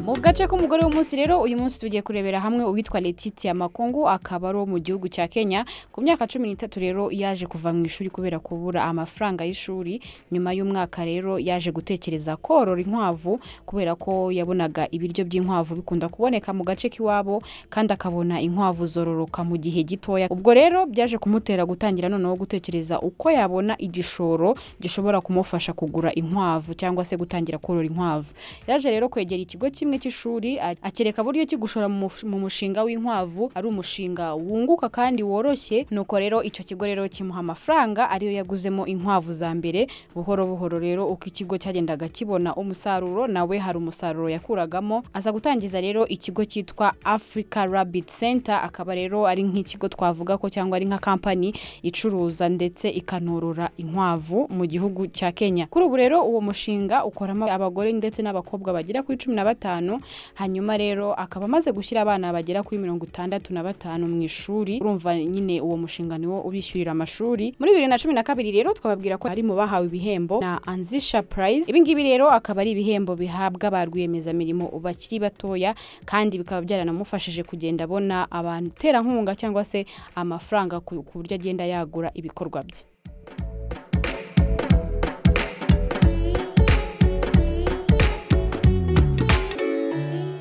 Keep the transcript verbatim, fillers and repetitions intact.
Mu gace k'umugore w'umunsi rero uyu munsi tugiye kurebera hamwe uwitwa Letitia Makongo akaba ari mu gihugu cya Kenya ku myaka cumi n'itatu rero yaje kuva mu ishuri kubera kubura amafaranga y'ishuri nyuma y'umwaka rero yaje gutekereza korora inkwavu kubera ko yabonaga ibiryo by'inkwavu bikunda kuboneka mu gace k'iwabo kandi akabona inkwavu zororoka mu gihe gitoya. Ubwo rero byaje kumutera gutangira noneho gutekereza uko yabona igishoro gishobora kumufasha kugura inkwavu cyangwa se gutangira korora inkwavu. Yaje rero kwegera ikigo kimwe cy'ishuri akereka buryo kigushora mu mushinga w'inkwavu ari umushinga wunguka kandi woroshye. Nuko rero icyo kigo rero kimuha amafaranga ariyo yaguzemo inkwavu za mbere. Buhoro buhoro rero uko ikigo cyagendaga kibona umusaruro nawe hari umusaruro yakuragamo, aza gutangiza rero ikigo cyitwa Africa Rabbit Center. Akaba rero ari nk'ikigo twavuga ko cyangwa ari nka company icuruza ndetse ikanorora inkwavu mu gihugu cya Kenya. Kuri ubu rero uwo mushinga ukoramo abagore ndetse n'abakobwa bagira kuri cumi na batanu. Hanyuma rero akaba amaze gushyira abana bagera kuri mirongo itandatu na batanu mu ishuri. Urumva nyine uwo mushinga niwo ubishyurira amashuri. Muri bibiri na cumi na kabiri rero twababwira ko hari mu bahawe ibihembo na Anzisha Prize. Ibi ngibi rero akaba ari ibihembo bihabwa ba rwiyemezamirimo bakiri batoya kandi bikaba byaranamufashije kugenda abona abantu tera nkunga cyangwa se amafaranga ku buryo agenda yagura ibikorwa bye.